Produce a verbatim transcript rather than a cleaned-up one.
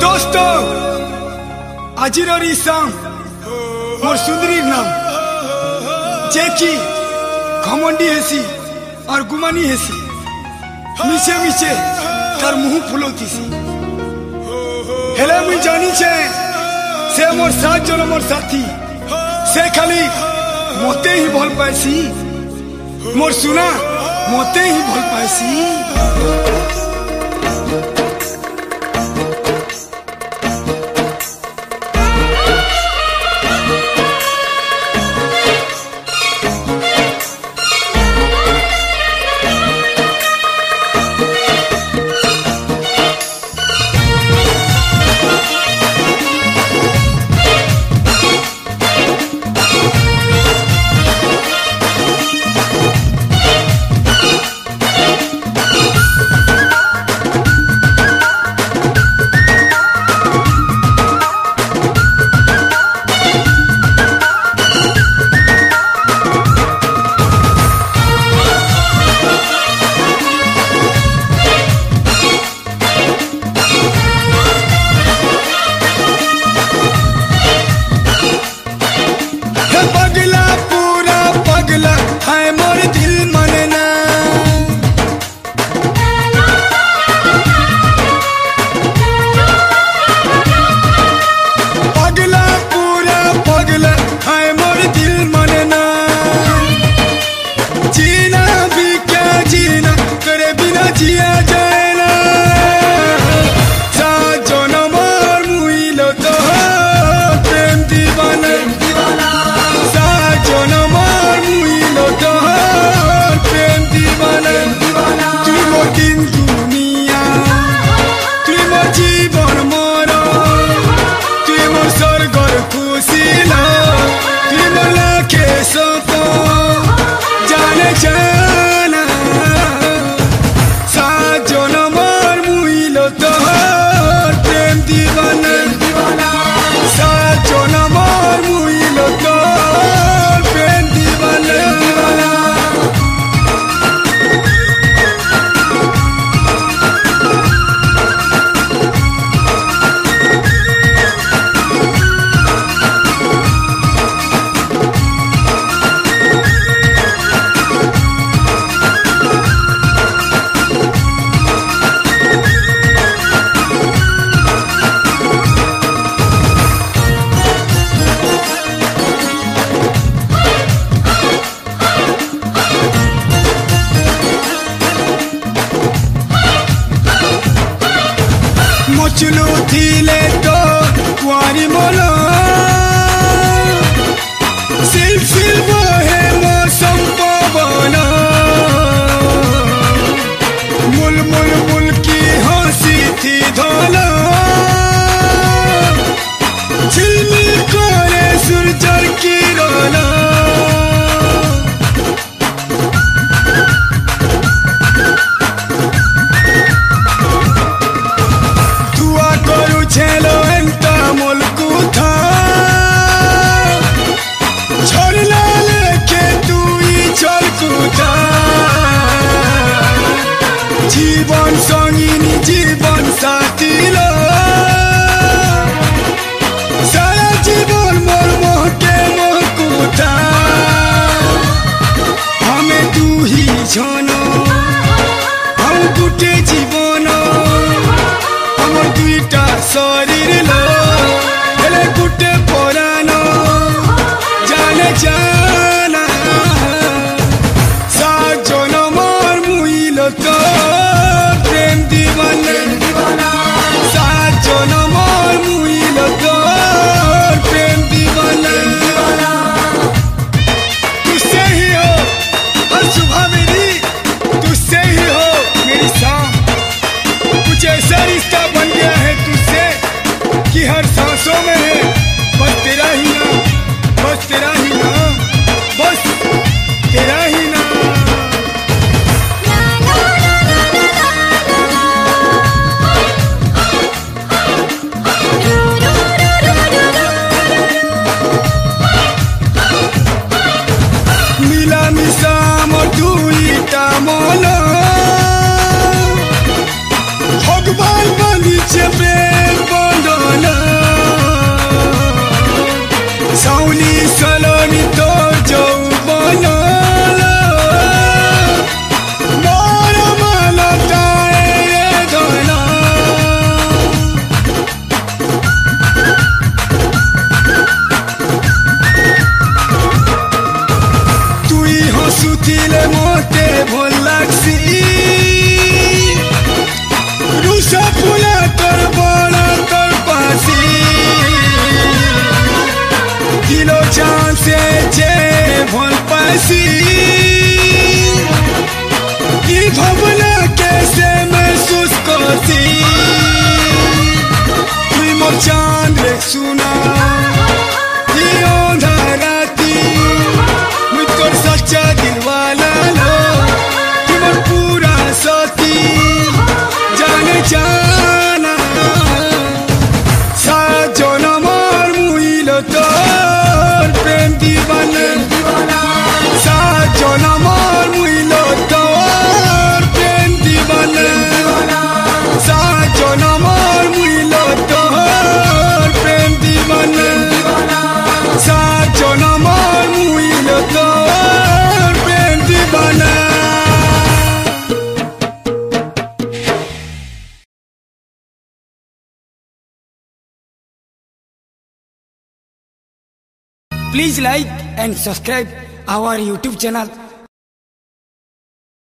दोस्तों আজির ইসলাম মোর সুন্দরীর নাম যে কি ঘমন্ডি হেসি আর গুমানি হেসি মিছে মিছে তার মুহ ফুলৌতিছি হেলে মুই জানিছে সে মোর সাত জনমর সাথী সে খালি মতে হি ভাল পাইছি মোর সুনা মতে হি ভাল পাইছি चुलू थीले तो कुआरी मोलो सिल सिल वो है मौसम पवन मुल मुल मुल की हंसी थी धोलो झिलमिल करे सूरजर की रोलो चलो एंता मुल्कू था छोड़ना लेके तू ही चल कूदा जीवन संगिनी जीवन साथी लो सारा जीवन मोर मोह के मोह कूदा हमें तू ही जानो हम गुटे जीवन हमर दुईटा शरीर लो हेले गुटे परानो जाने जाना सात जनमर मुइलो तो प्रेम दीवाना हंसी की भावना कैसे महसूस करती तुई मोर चांद रे सुना ये ओंधा राती मुझ तोर सच्चा दिलवाला लो तू मोर पूरा साथी जाने जाना साजो न मोर मुइलो तोर प्रेम दीवाना साजो न मोर मुइलो तोर प्रेम दीवाना साजो न मोर मुइलो तोर प्रेम दीवाना साजो न मोर मुइलो तोर प्रेम दीवाना। Please like and subscribe our YouTube channel